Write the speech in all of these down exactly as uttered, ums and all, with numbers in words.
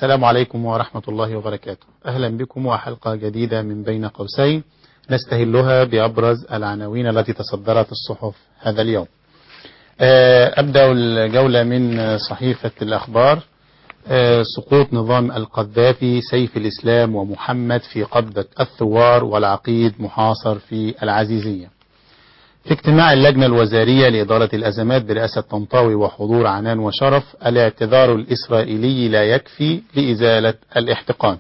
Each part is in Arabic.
السلام عليكم ورحمة الله وبركاته. أهلا بكم وحلقة جديدة من بين قوسين نستهلها بأبرز العناوين التي تصدرت الصحف هذا اليوم. أبدأ الجولة من صحيفة الأخبار. سقوط نظام القذافي، سيف الإسلام ومحمد في قبضة الثوار، والعقيد محاصر في العزيزية. في اجتماع اللجنة الوزارية لإدارة الأزمات برئاسة طنطاوي وحضور عنان وشرف، الاعتذار الإسرائيلي لا يكفي لإزالة الاحتقان.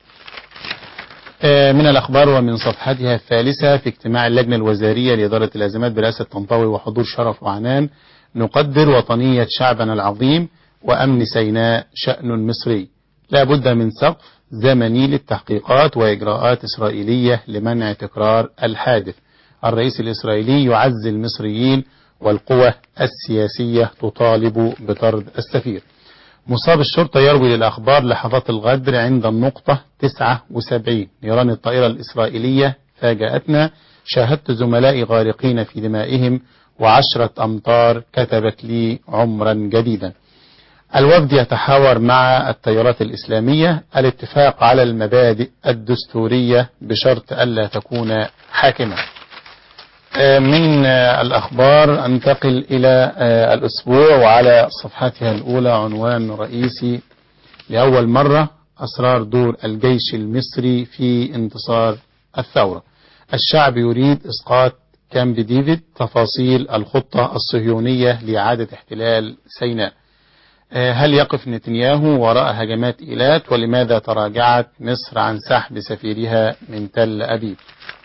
من الأخبار ومن صفحتها الثالثة، في اجتماع اللجنة الوزارية لإدارة الأزمات برئاسة طنطاوي وحضور شرف وعنان، نقدر وطنية شعبنا العظيم وأمن سيناء شأن مصري، لا بد من سقف زمني للتحقيقات وإجراءات إسرائيلية لمنع تكرار الحادث. الرئيس الإسرائيلي يعزي المصريين والقوى السياسية تطالب بطرد السفير. مصاب الشرطة يروي للأخبار لحظات الغدر عند النقطة تسعة وسبعين، نيران الطائرة الإسرائيلية فاجأتنا، شاهدت زملائي غارقين في دمائهم وعشرة أمطار كتبت لي عمرا جديدا. الوفد يتحاور مع التيارات الإسلامية الاتفاق على المبادئ الدستورية بشرط ألا تكون حاكمة. من الأخبار أنتقل إلى الأسبوع، وعلى صفحتها الأولى عنوان رئيسي: لأول مرة أسرار دور الجيش المصري في انتصار الثورة. الشعب يريد إسقاط كامب ديفيد، تفاصيل الخطة الصهيونية لإعادة احتلال سيناء. هل يقف نتنياهو وراء هجمات إيلات؟ ولماذا تراجعت مصر عن سحب سفيرها من تل أبيب؟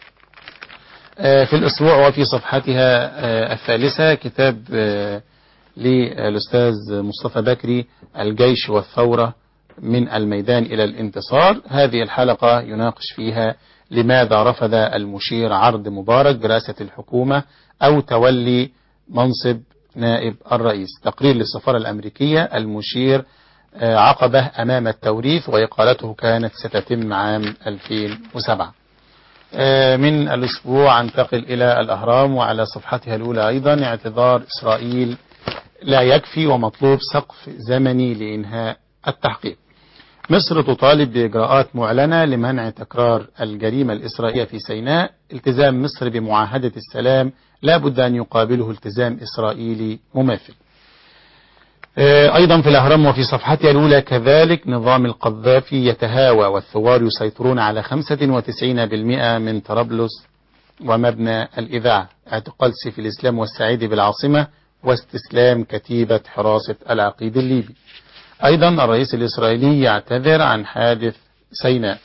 في الأسبوع وفي صفحتها الثالثة كتاب للأستاذ مصطفى بكري، الجيش والثورة من الميدان إلى الانتصار. هذه الحلقة يناقش فيها لماذا رفض المشير عرض مبارك برئاسة الحكومة أو تولي منصب نائب الرئيس. تقرير للسفارة الأمريكية، المشير عقبة أمام التوريث وإقالته كانت ستتم عام ألفين وسبعة. من الأسبوع انتقل إلى الأهرام، وعلى صفحتها الأولى أيضا اعتذار إسرائيل لا يكفي ومطلوب سقف زمني لإنهاء التحقيق. مصر تطالب بإجراءات معلنة لمنع تكرار الجريمة الإسرائيلية في سيناء. التزام مصر بمعاهدة السلام لا بد أن يقابله التزام إسرائيلي مماثل. أيضا في الأهرام وفي صفحتها الأولى كذلك، نظام القذافي يتهاوى والثوار يسيطرون على خمسة وتسعين بالمئة من طرابلس ومبنى الإذاعة. اعتقال سيف الإسلام والسعيدي بالعاصمة واستسلام كتيبة حراسة العقيد الليبي. أيضا الرئيس الإسرائيلي يعتذر عن حادث سيناء.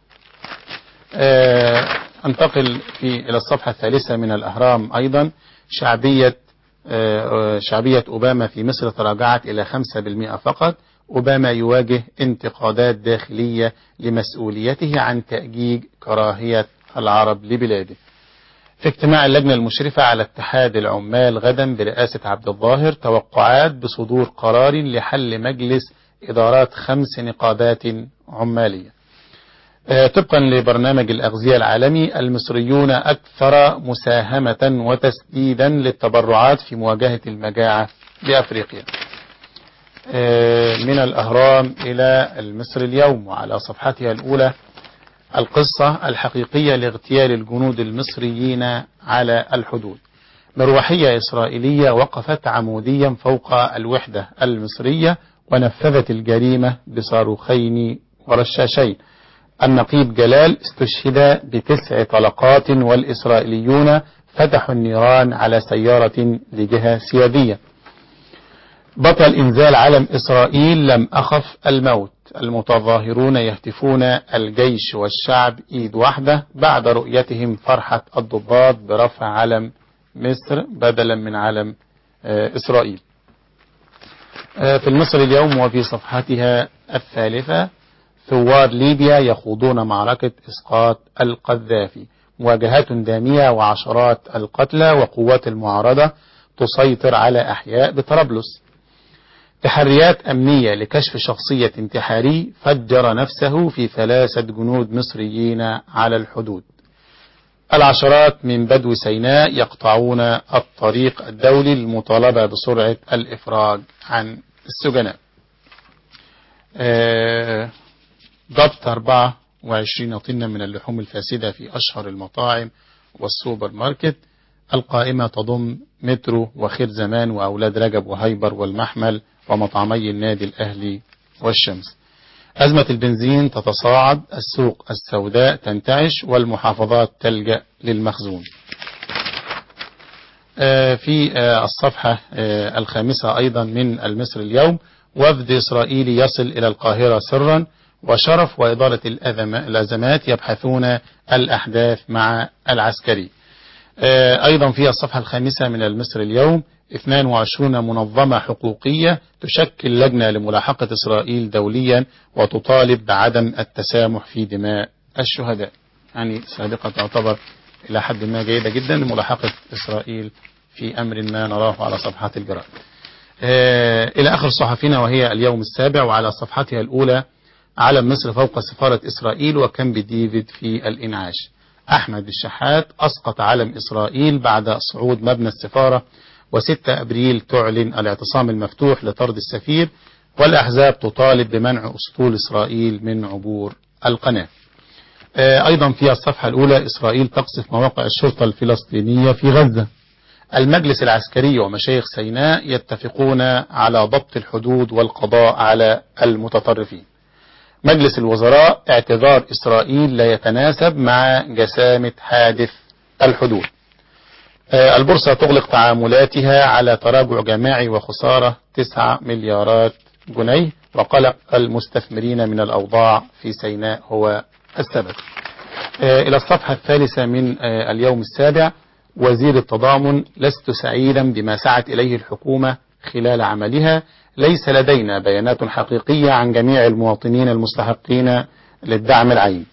انتقل في إلى الصفحة الثالثة من الأهرام أيضا، شعبية شعبية أوباما في مصر تراجعت إلى خمسة بالمئة فقط. أوباما يواجه انتقادات داخلية لمسؤوليته عن تأجيج كراهية العرب لبلاده. في اجتماع اللجنة المشرفة على اتحاد العمال غدا برئاسة عبد الظاهر، توقعات بصدور قرار لحل مجلس إدارات خمس نقابات عمالية. طبقا لبرنامج الأغذية العالمي، المصريون أكثر مساهمة وتسديدا للتبرعات في مواجهة المجاعة بأفريقيا. من الأهرام إلى المصري اليوم، وعلى صفحتها الأولى القصة الحقيقية لاغتيال الجنود المصريين على الحدود. مروحية إسرائيلية وقفت عموديا فوق الوحدة المصرية ونفذت الجريمة بصاروخين ورشاشين. النقيب جلال استشهد بتسع طلقات والإسرائيليون فتحوا النيران على سيارة لجهة سيادية. بطل إنزال علم إسرائيل لم أخف الموت. المتظاهرون يهتفون الجيش والشعب إيد واحدة بعد رؤيتهم فرحة الضباط برفع علم مصر بدلا من علم إسرائيل. في المصري اليوم وفي صفحتها الثالثة، ثوار ليبيا يخوضون معركة إسقاط القذافي، مواجهات دامية وعشرات القتلى وقوات المعارضة تسيطر على أحياء بطرابلس. تحريات أمنية لكشف شخصية انتحاري فجر نفسه في ثلاثة جنود مصريين على الحدود. العشرات من بدو سيناء يقطعون الطريق الدولي للمطالبة بسرعة الإفراج عن السجناء. ضبط أربعة وعشرين طنا من اللحوم الفاسدة في أشهر المطاعم والسوبر ماركت. القائمة تضم مترو وخير زمان وأولاد رجب وهيبر والمحمل ومطعمي النادي الأهلي والشمس. أزمة البنزين تتصاعد، السوق السوداء تنتعش والمحافظات تلجأ للمخزون. في الصفحة الخامسة أيضا من المصري اليوم، وفد إسرائيلي يصل إلى القاهرة سرا، وشرف وإدارة الأزمات يبحثون الأحداث مع العسكري. أيضا في الصفحة الخامسة من المصري اليوم، اثنين وعشرين منظمة حقوقية تشكل لجنة لملاحقة إسرائيل دوليا وتطالب بعدم التسامح في دماء الشهداء. يعني سابقة تعتبر إلى حد ما جيدة جدا لملاحقة إسرائيل في أمر ما نراه على صفحات الجرائد. إلى آخر صحفنا، وهي اليوم السابع، وعلى صفحتها الأولى علم مصر فوق سفارة إسرائيل وكامب ديفيد في الإنعاش. أحمد الشحات أسقط علم إسرائيل بعد صعود مبنى السفارة، وستة أبريل تعلن الاعتصام المفتوح لطرد السفير، والأحزاب تطالب بمنع أسطول إسرائيل من عبور القناة. أيضا في الصفحة الأولى، إسرائيل تقصف مواقع الشرطة الفلسطينية في غزة. المجلس العسكري ومشايخ سيناء يتفقون على ضبط الحدود والقضاء على المتطرفين. مجلس الوزراء اعتذار إسرائيل لا يتناسب مع جسامة حادث الحدود. البورصة تغلق تعاملاتها على تراجع جماعي وخسارة تسعة مليارات جنيه، وقلق المستثمرين من الأوضاع في سيناء هو السبب. إلى الصفحة الثالثة من اليوم السابع، وزير التضامن: لست سعيدا بما سعت إليه الحكومة خلال عملها، ليس لدينا بيانات حقيقية عن جميع المواطنين المستحقين للدعم العيني.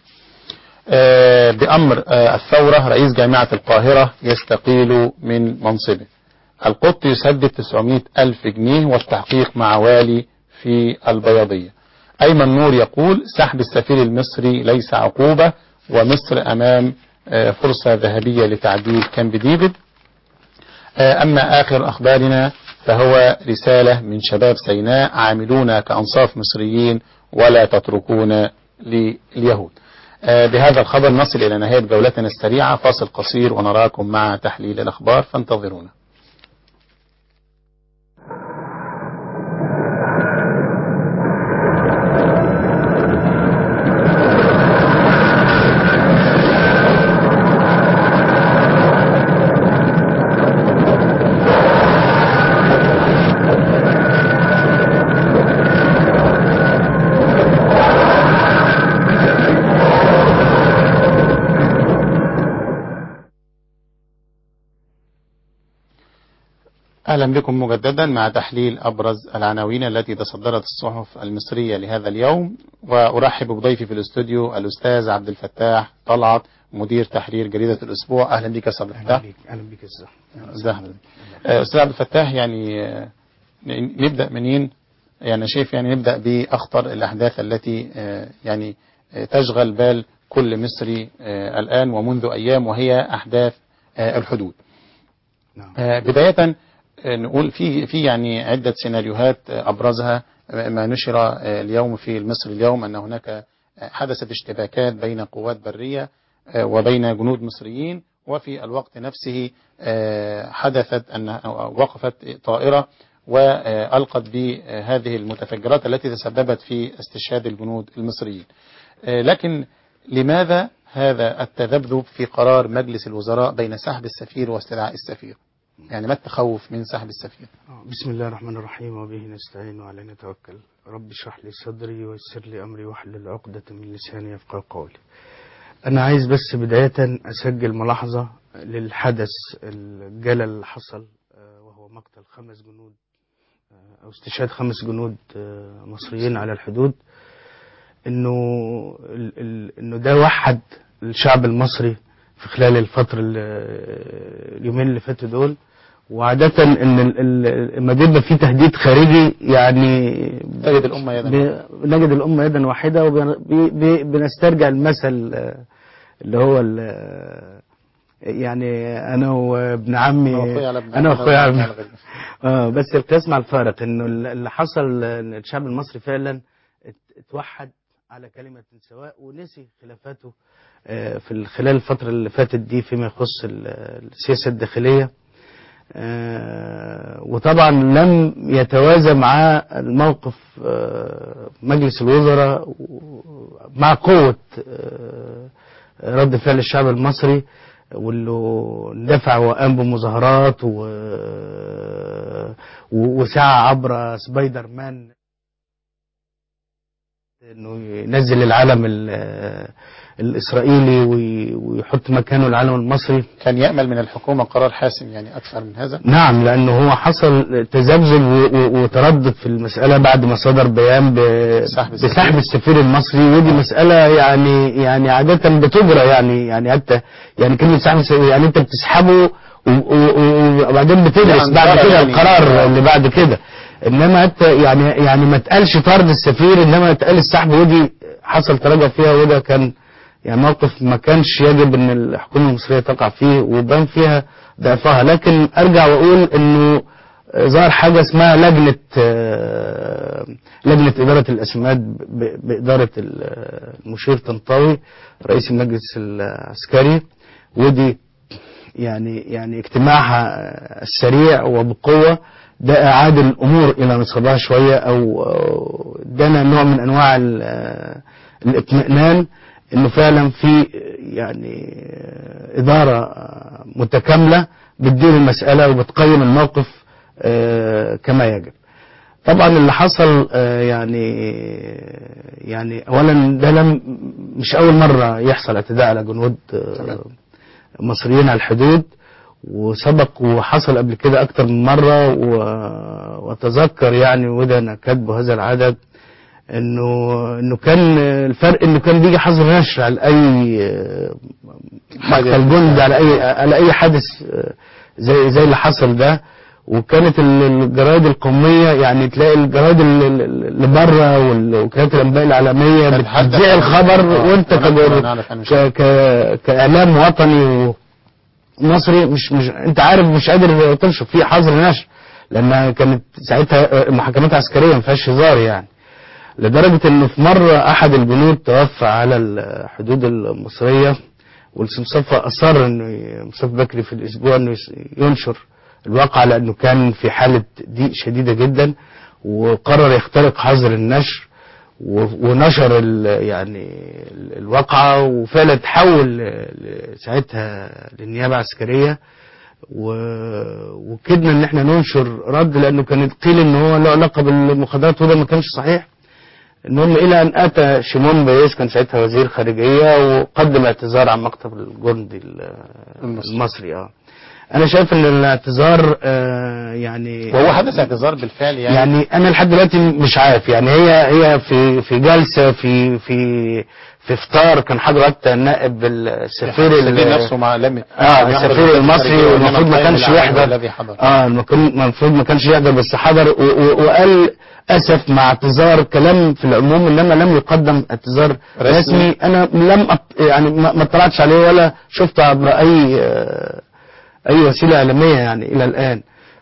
بأمر الثورة رئيس جامعة القاهرة يستقيل من منصبه. القط يسدد تسعمائة ألف جنيه والتحقيق مع والي في البياضية. أيمن نور يقول: سحب السفير المصري ليس عقوبة، ومصر أمام فرصة ذهبية لتعديل كامب ديفيد. أما آخر أخبارنا فهو رسالة من شباب سيناء: عاملون كأنصاف مصريين ولا تتركون لليهود. بهذا الخبر نصل إلى نهاية جولتنا السريعة. فاصل قصير ونراكم مع تحليل الأخبار، فانتظرونا. أهلا بكم مجددا مع تحليل أبرز العناوين التي تصدرت الصحف المصرية لهذا اليوم، وأرحب بضيفي في الاستوديو الأستاذ عبد الفتاح طلعت، مدير تحرير جريدة الأسبوع. أهلا بك يا أستاذ عبد الفتاح. أهلا بك أستاذ أستاذ عبد الفتاح، يعني نبدأ منين؟ يعني شايف يعني نبدأ بأخطر الأحداث التي يعني تشغل بال كل مصري الآن ومنذ أيام، وهي أحداث الحدود. بداية نقول في في يعني عدة سيناريوهات أبرزها ما نشر اليوم في المصري اليوم، أن هناك حدثت اشتباكات بين قوات برية وبين جنود مصريين، وفي الوقت نفسه حدثت أن وقفت طائرة وألقت بهذه المتفجرات التي تسببت في استشهاد الجنود المصريين. لكن لماذا هذا التذبذب في قرار مجلس الوزراء بين سحب السفير واستدعاء السفير؟ يعني ما التخوف من سحب السفير؟ بسم الله الرحمن الرحيم، وبه نستعين وعلى نتوكل. رب اشرح لي صدري ويسر لي أمري واحلل عقدة من لساني يفقهوا قولي. أنا عايز بس بداية أسجل ملاحظة للحدث الجلل اللي حصل، وهو مقتل خمس جنود أو استشهاد خمس جنود مصريين على الحدود. إنه إنه ده وحد الشعب المصري في خلال الفترة اليومين اللي فاتوا دول. وعادة ان لما بيبقى في تهديد خارجي يعني نجد الأمة يدا نجد الأمة يدا واحدة، وبنسترجع المثل اللي هو يعني أنا وابن عمي أنا وأخويا على اه بس القياس مع الفارق. إنه اللي حصل إن الشعب المصري فعلا اتوحد على كلمة سواء ونسي خلافاته في خلال الفترة اللي فاتت دي فيما يخص السياسة الداخلية. وطبعا لم يتوازى مع الموقف مجلس الوزراء مع قوة رد فعل الشعب المصري، واللي دفع وقام بمظاهرات وسعى عبر سبايدر مان انه ينزل العلم الاسرائيلي ويحط مكانه العلم المصري. كان يأمل من الحكومة قرار حاسم يعني اكثر من هذا؟ نعم، لانه هو حصل تذبذب وتردد في المسألة بعد ما صدر بيان بسحب السفير المصري، ودي مسألة يعني يعني عادة بتجرى يعني يعني حتى يعني كلمة سحب يعني انت بتسحبه وبعدين بتدرس بعد كده القرار اللي بعد كده، انما حتى يعني يعني ما اتقالش طرد السفير، انما اتقال السحب، ودي حصل تراجع فيها، وده كان يعني موقف ما كانش يجب ان الحكومه المصريه تقع فيه وبان فيها ضعفها. لكن ارجع واقول انه ظهر حاجه اسمها لجنه لجنه اداره الاسمات باداره المشير طنطاوي رئيس المجلس العسكري، ودي يعني يعني اجتماعها السريع وبقوه ده اعاد الامور الى نصابها شويه، او ادانا نوع من انواع الاطمئنان انه فعلا في يعني اداره متكامله بتدير المساله وبتقيم الموقف كما يجب. طبعا اللي حصل يعني يعني اولا ده لم مش اول مره يحصل اعتداء على جنود مصريين على الحدود، وسبق وحصل قبل كده اكتر من مرة، واتذكر يعني وده انا كاتبه هذا العدد انه انه كان الفرق انه كان بيجي حظر نشر على اي مقتل جند، على اي على اي حادث زي زي اللي حصل ده، وكانت الجرايد القومية يعني تلاقي الجرايد اللي بره والوكالات الانباء العالمية بتذيع الخبر، وانت كاعلام وطني مصري مش مش انت عارف مش قادر تنشر فيه حظر نشر، لانها كانت ساعتها محاكمات عسكريه ما فيهاش هزار يعني، لدرجه انه في مره احد الجنود توفى على الحدود المصريه، والمصطفى اصر انه مصطفى بكري في الاسبوع انه ينشر الواقع لانه كان في حاله ضيق شديده جدا، وقرر يخترق حظر النشر ونشر يعني الواقعة، وفعلا تحول ساعتها للنيابة العسكرية، وكدنا ان احنا ننشر رد لانه كانت قيل ان هو له علاقة بالمخدرات، وده ما كانش صحيح. المهم الى ان اتى شيمون بيس كان ساعتها وزير خارجية وقدم اعتذار عن مكتب الجندي المصري. اه انا شايف ان الاعتذار آه يعني وهو حدث اعتذار بالفعل يعني يعني انا لحد دلوقتي مش عارف يعني هي هي في في جلسه في في في افطار كان حضر حتى النائب السفير السفير نفسه مع لم اه السفير المصري، والمفروض ما كانش يحضر اه المفروض ما كانش يحضر بس حضر وقال اسف مع اعتذار كلام في العموم، انما لم يقدم اعتذار رسمي, رسمي. انا لم يعني ما اطلعتش عليه ولا شفته عبر اي آه اي وسيلة اعلامية يعني الى الان.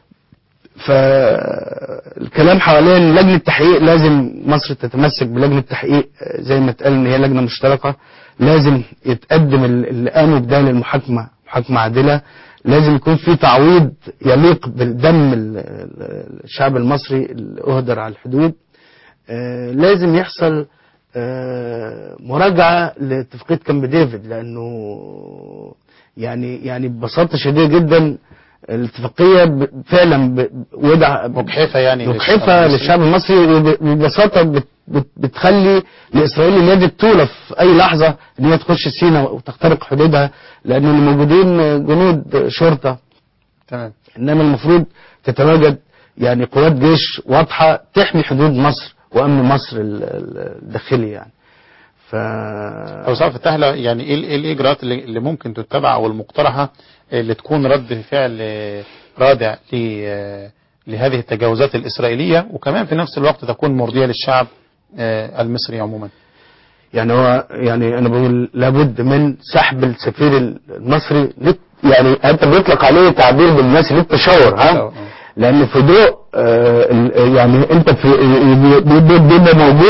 فالكلام حوالين لجنة تحقيق، لازم مصر تتمسك بلجنة تحقيق زي ما اتقال ان هي لجنة مشتركة، لازم يتقدم اللي قاموا بده للمحاكمة محاكمة عادلة، لازم يكون في تعويض يليق بالدم الشعب المصري اللي اهدر على الحدود، لازم يحصل مراجعة لاتفاقية كامب ديفيد، لانه يعني يعني ببساطة شديدة جدا الاتفاقية فعلا وضع مجحفة يعني مجحفة للشعب المصري، وببساطة بتخلي لإسرائيل اليد الطولة في أي لحظة إن هي تخش سيناء وتخترق حدودها، لأن اللي موجودين جنود شرطة تمام، إنما المفروض تتواجد يعني قوات جيش واضحة تحمي حدود مصر وأمن مصر الداخلي يعني. ف أو صعب فتح يعني ايه الاجراءات اللي ممكن تتبع او المقترحه اللي تكون رد فعل رادع لهذه التجاوزات الاسرائيليه، وكمان في نفس الوقت تكون مرضيه للشعب المصري عموما؟ يعني هو يعني انا بقول لابد من سحب السفير المصري، يعني انت بيطلق عليه تعبير بالناس للتشاور، ها لان في ضوء يعني انت في بيبقى موجود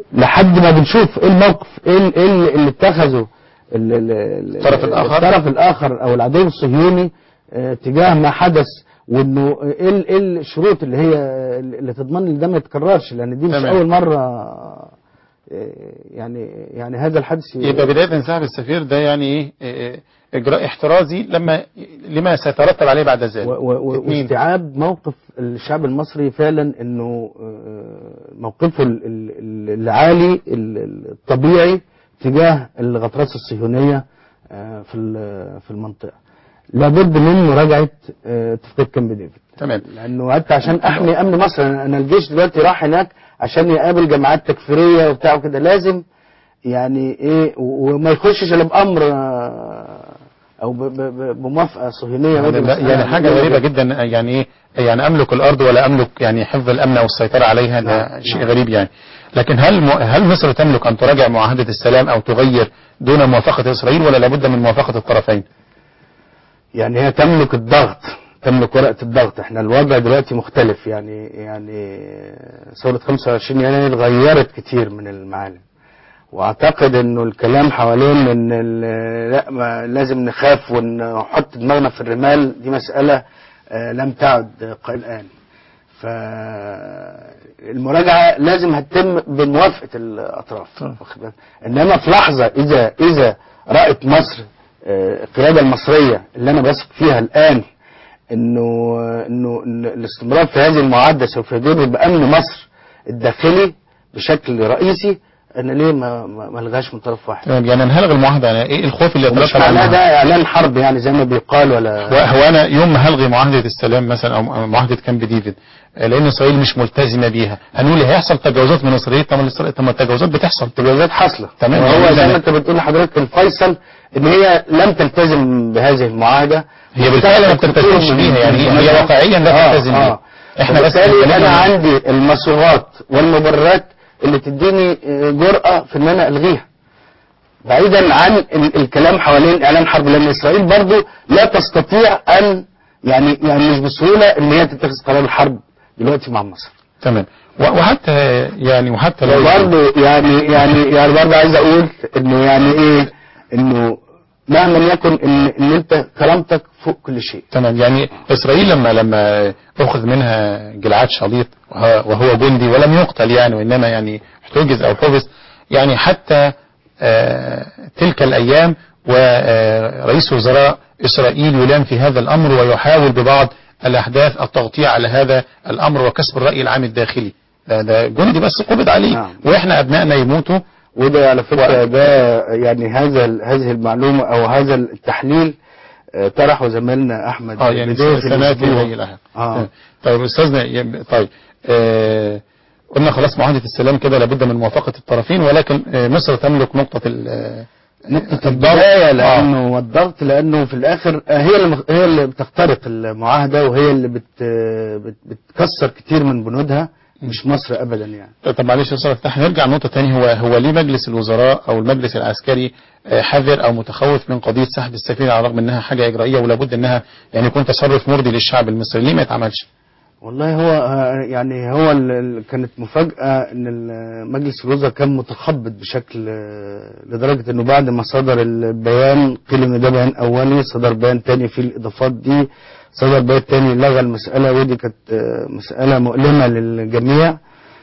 لحد ما بنشوف ايه الموقف، ايه ال- ايه ال- اللي اتخذه ال- ال- ال- الطرف الآخر. الطرف الاخر او العدو الصهيوني آه، تجاه ما حدث، وانه ايه ال- إيه الشروط اللي هي اللي تضمن ان ده ما يتكررش، لان دي مش تمام. اول مره آه، يعني يعني هذا الحدث يبقى بداية انسحاب السفير ده يعني ايه إيه، اجراء احترازي لما لما سيترتب عليه بعد ذلك. و- و- اثنين. واستيعاب موقف الشعب المصري فعلا، انه آه، موقفه ال- ال- العالي ال- الطبيعي تجاه الغطرسه الصهيونيه آه، في ال- في المنطقه. لابد من مراجعه آه، اتفاقيه كامب ديفيد، تمام. لانه حتى عشان احمي امن مصر. انا أنا الجيش دلوقتي راح هناك عشان يقابل جماعات تكفيريه وبتاع وكده، لازم يعني ايه و- وما يخشش الا بامر آه، او ب- ب- ب- بموافقه صهيونيه. يعني, ودي مسألة يعني حاجة مهمة غريبة جدا. جدا، يعني ايه يعني املك الارض ولا املك يعني حفظ الامن او السيطرة عليها، ده نعم، شيء نعم. غريب يعني. لكن هل م- هل مصر تملك ان تراجع معاهدة السلام او تغير دون موافقة اسرائيل، ولا لابد من موافقة الطرفين؟ يعني هي تملك الضغط، تملك ورقة الضغط. احنا الوضع دلوقتي مختلف، يعني يعني ثورة خمسة وعشرين يناير غيرت كتير من المعالم، واعتقد انه الكلام حوالين ان ال- لا ما لازم نخاف ونحط دماغنا في الرمال، دي مسألة آه، لم تعد قائمة الآن. فالمراجعة لازم هتتم بموافقة الأطراف، واخد بالك؟ إنما في لحظة إذا إذا رأت مصر آه، القيادة المصرية اللي أنا بثق فيها الآن إنه إنه إن الاستمرار في هذه المعاهدة سوف يضر بأمن مصر الداخلي بشكل رئيسي، أنا ليه ما ما ما الغاش من طرف واحد؟ تمام. يعني نلغي المعاهدة، يعني ايه الخوف اللي مش يترتب معناه ده عنها؟ إعلان حرب يعني زي ما بيقال، ولا هو هو انا يوم ما هلغي معاهدة السلام مثلا او معاهدة كامب ديفيد لان اسرائيل مش ملتزمة بيها، هنقول هيحصل تجاوزات من اسرائيل؟ طب الإسرائيل- طب ما التجاوزات بتحصل. تجاوزات حاصلة. تمام. وهو يعني زي إذا- ما انت بتقول لحضرتك الفيصل ان هي لم تلتزم بهذه المعاهدة. هي بالفعل ما بتلتزمش بيها، يعني هي هي واقعيا لا آه تلتزم بيها. احنا بس بنتكلم انا عن- عندي المصورات والمبررات اللي تديني آه، جرأة في ان انا الغيها، بعيدا عن ال- الكلام حوالين اعلان حرب، لان اسرائيل برضو لا تستطيع ان يعني يعني مش بسهولة ان هي تتخذ قرار الحرب دلوقتي مع مصر. تمام. و- وحتى يعني وحتى لو برضه يعني يعني يعني برضه عايز اقول انه يعني ايه، انه مهما يكن ان ان انت كرامتك فوق كل شيء. تمام. يعني اسرائيل لما لما اخذ منها جلعاد شاليط وهو وهو جندي ولم يقتل يعني، وانما يعني احتجز او حبس، يعني حتى آه، تلك الايام ورئيس وزراء اسرائيل يلام في هذا الامر ويحاول ببعض الاحداث التغطية على هذا الامر وكسب الراي العام الداخلي. ده, ده جندي بس قبض عليه. نعم. واحنا ابنائنا يموتوا. وده على فكره ده يعني هذا ال- هذه المعلومه او هذا التحليل آه، طرحه زميلنا احمد اه يعني بداية سنوات الأسبوع. هي لها. اه طيب استاذنا يب- طيب آه قلنا خلاص معاهدة السلام كده لابد من موافقة الطرفين، ولكن آه مصر تملك نقطة ال- آه، نقطة الضغط. البداية، آه. لأنه والضغط لأنه في الآخر آه، هي اللي هي اللي بتخترق المعاهدة، وهي اللي بت بت بتكسر كتير من بنودها، مش مصر أبدا يعني. طب معلش يا استاذ فتحي، نرجع لنقطة تاني. هو هو ليه مجلس الوزراء او المجلس العسكري آه، حذر او متخوف من قضية سحب السفينة على الرغم انها حاجة اجرائية ولابد انها يعني يكون تصرف مرضي للشعب المصري؟ ليه ما يتعملش؟ والله هو آه، يعني هو ال- ال- كانت مفاجأة ان ال- مجلس الوزراء كان متخبط بشكل آه، لدرجة انه بعد ما صدر البيان قيل ان ده بيان اولي، صدر بيان تاني فيه الاضافات دي، صدر بيان تاني لغى المسألة، ودي كانت آه، مسألة مؤلمة للجميع.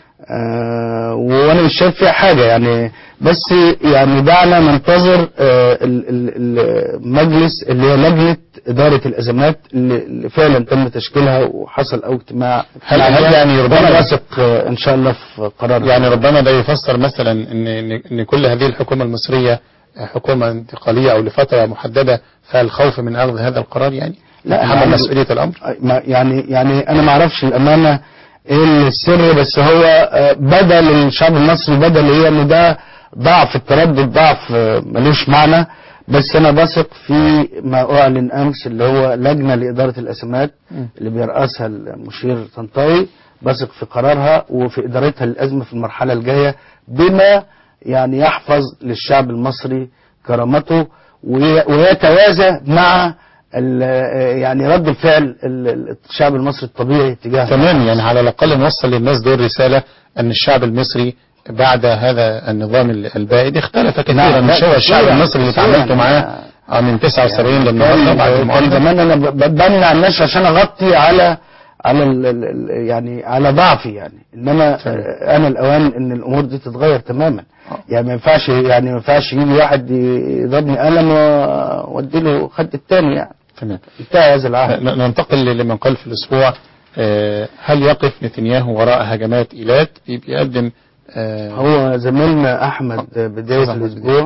آه، وانا مش شايف فيها حاجة يعني، بس يعني دعنا ننتظر آه، ال- ال- المجلس اللي هي لجنة إدارة الأزمات اللي اللي فعلا تم تشكيلها وحصل أو اجتماع. هل هل يعني ربنا ربما واثق آه، إن شاء الله في قرار. يعني ربما ده يفسر مثلا ان ان إن كل هذه الحكومة المصرية حكومة انتقالية او لفترة محددة، فالخوف من اخذ هذا القرار يعني لا تحمل يعني- مسؤولية الامر. ما- يعني يعني أنا ما أعرفش الأمانة إيه السر، بس هو آه، بدل الشعب المصري بدل هي إنه ده ضعف، التردد ضعف آه، ملوش معنى. بس أنا بثق في ما أعلن أمس اللي هو لجنة لإدارة الأزمات اللي بيرأسها المشير طنطاوي، بثق في قرارها وفي إدارتها للأزمة في المرحلة الجاية بما يعني يحفظ للشعب المصري كرامته وي- ويتوازى مع ال- يعني رد الفعل ال- الشعب المصري الطبيعي تجاه. تمام. يعني على الاقل نوصل للناس دول رسالة ان الشعب المصري بعد هذا النظام البائد اختلف كثيرا. مش هو الشعب المصري اللي تعاملته معاه من تسعة وسبعين للنهارده بعد كان زمان انا بمنع الناس عشان اغطي على على ال ال يعني على ضعفي يعني، انما انا الاوان ان الامور دي تتغير تماما. يعني ما ينفعش يعني ما ينفعش يجي واحد يضربني قلم وادي له خد الثاني يعني. تمام. انتهى هذا العهد. ننتقل لمن قال في الاسبوع هل يقف نتنياهو وراء هجمات ايلات؟ بيقدم هو زميلنا احمد بدايه الاسبوع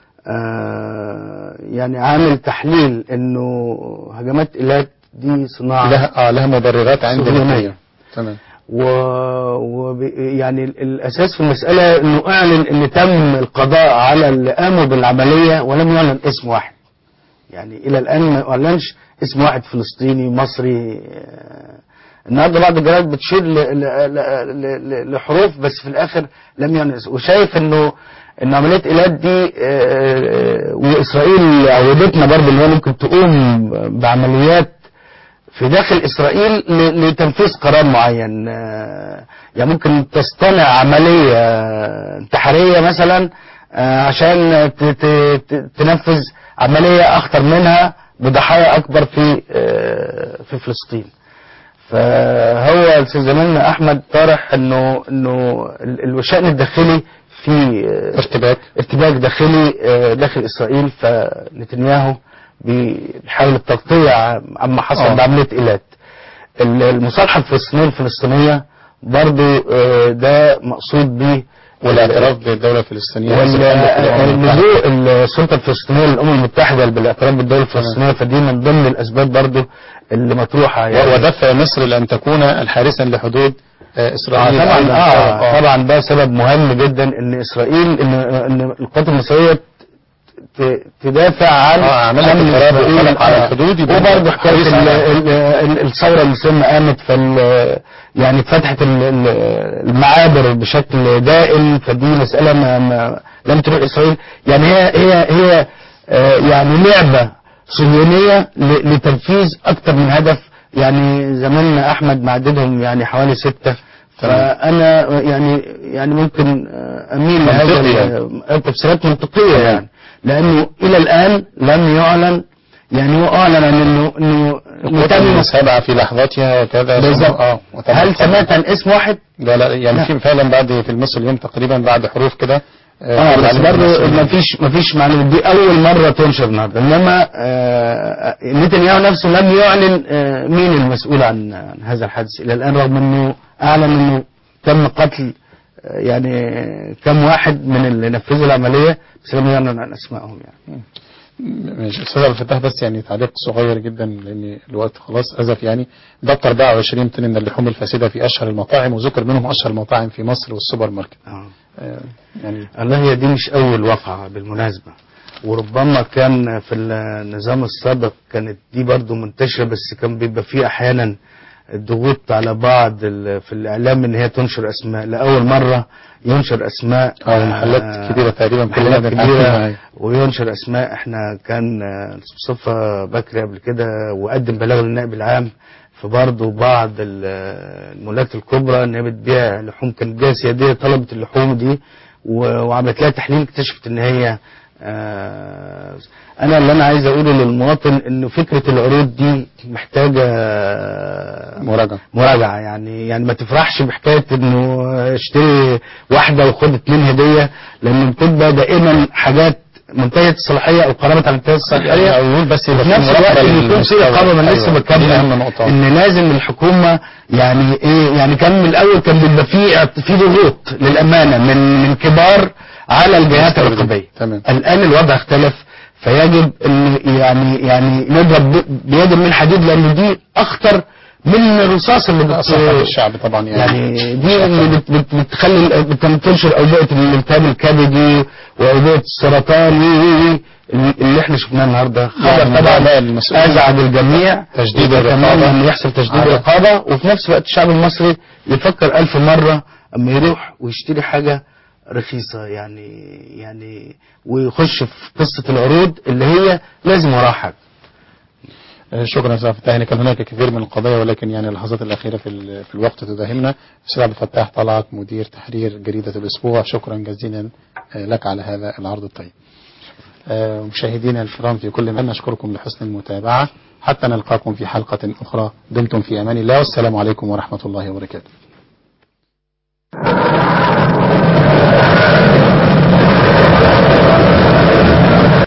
يعني عامل تحليل انه هجمات ايلات دي صناعه لها اه لها مبررات عند النتيجه. تمام. و... و يعني الاساس في المساله انه اعلن ان تم القضاء على اللي قاموا بالعمليه ولم يعلن اسم واحد. يعني الى الان ما اعلنش اسم واحد فلسطيني مصري. النهارده بعض الجرائد بتشير ل... ل... ل... لحروف بس في الاخر لم يعلن اسم. وشايف انه ان عمليه ايلات دي واسرائيل عودتنا برضه ان هي ممكن تقوم بعمليات في داخل إسرائيل لتنفيذ قرار معين. يعني ممكن تصطنع عملية انتحارية مثلا عشان تنفذ عملية أخطر منها بضحايا أكبر في في فلسطين. فهو زميلنا أحمد طارح إنه إنه الشأن الداخلي في ارتباك ارتباك داخلي داخل إسرائيل، فنتنياهو بيحاول التغطية عما حصل آه. بعملية إيلات. المصالحة الفلسطينية الفلسطينية برضو ده مقصود به والاعتراف بالدولة الفلسطينية ولجوء السلطة الفلسطينية للأمم المتحدة بالاعتراف بالدولة الفلسطينية. فدي من ضمن الأسباب برضو اللي مطروحة يعني. ودفع مصر لأن تكون الحارسا لحدود إسرائيل. آه طبعا آه, آه طبعا ده سبب مهم جدا إن إسرائيل إن إن القوات المصرية تدافع عن عملت القرار على الحدود. وبرضه حكايه الثوره المسلمه قامت فال يعني اتفتحت المعابر بشكل دائم. فدي مساله ما, ما لم تروح اسرائيل. يعني هي هي هي يعني لعبه صهيونيه لتنفيذ اكثر من هدف. يعني زميلنا احمد معددهم يعني حوالي سته. فانا يعني يعني ممكن اميل لهذا تفسيرات منطقيه يعني، لانه الى الان لم يعلن. يعني هو اعلن عن انه انه تم سبعه في لحظتها وكذا. اه هل سمعت عن اسم واحد؟ لا لا يعني لا. في فعلا بعد في المصري اليوم تقريبا بعد حروف كده اه بس برضه ما فيش ما فيش معلومات. دي اول مره تنشر النهارده. انما آه نتنياهو نفسه لم يعلن آه مين المسؤول عن, عن هذا الحادث الى الان، رغم انه اعلن انه تم قتل آه يعني كم واحد من اللي نفذوا العمليه بس لم يعلن عن اسمائهم يعني. ماشي استاذ عبد الفتاح، بس يعني تعليق صغير جدا لان الوقت خلاص ازف. يعني ضبط أربعة وعشرين طن من اللحوم الفاسده في اشهر المطاعم، وذكر منهم اشهر المطاعم في مصر والسوبر ماركت. اه يعني الله هي دي مش اول وقعه بالمناسبه، وربما كان في النظام السابق كانت دي برضو منتشره، بس كان بيبقى فيه احيانا الضغوط على بعض في الاعلام ان هي تنشر اسماء. لاول مره ينشر اسماء اه محلات كبيره تقريبا كلنا كبيره وينشر اسماء. احنا كان مصطفى بكري قبل كده وقدم بلاغ للنائب العام في برضه بعض المولات الكبرى ان هي بتبيع لحوم، كانت جهه سياديه طلبت اللحوم دي وعملت لها تحليل اكتشفت ان هي آه انا اللي انا عايز اقوله للمواطن انه فكره العروض دي محتاجه مراجعه مراجعه يعني يعني ما تفرحش بحكايه انه اشتري واحده وخد اتنين هديه، لان بتبقى دائما حاجات منتهيه الصلاحيه او قرابه على منتهيه الصلاحيه. او بس في نفس الوقت يكون في رقابه. من لسه بكمل ان لازم الحكومه يعني ايه يعني كان من الاول كان بيبقى في في ضغوط للامانه من من كبار على الجهات الرقابيه. الان الوضع اختلف، فيجب ان يعني يعني نضرب بيد من حديد، لان دي اخطر من الرصاص اللي بتصيب الشعب طبعا. يعني, يعني دي اللي بت بت بتخلي بتنتشر اوبئه الالتهاب الكبدي واوبئه السرطان اللي احنا شفناه النهارده. خبر طبعا ازعج الجميع. تجديد الرقابه ان يحصل تجديد الرقابه، وفي نفس الوقت الشعب المصري يفكر ألف مره اما يروح ويشتري حاجه رخيصة يعني يعني ويخش في قصة العروض اللي هي لازم وراها حاجة. شكرا استاذ فتاح. يعني كان هناك كثير من القضايا ولكن يعني اللحظات الاخيره في ال- في الوقت تداهمنا. استاذ عبد الفتاح طلعت مدير تحرير جريده الاسبوع، شكرا جزيلا لك على هذا العرض الطيب. آه، مشاهدينا الكرام في كل مكان نشكركم لحسن المتابعه، حتى نلقاكم في حلقه اخرى، دمتم في امان الله، والسلام عليكم ورحمه الله وبركاته.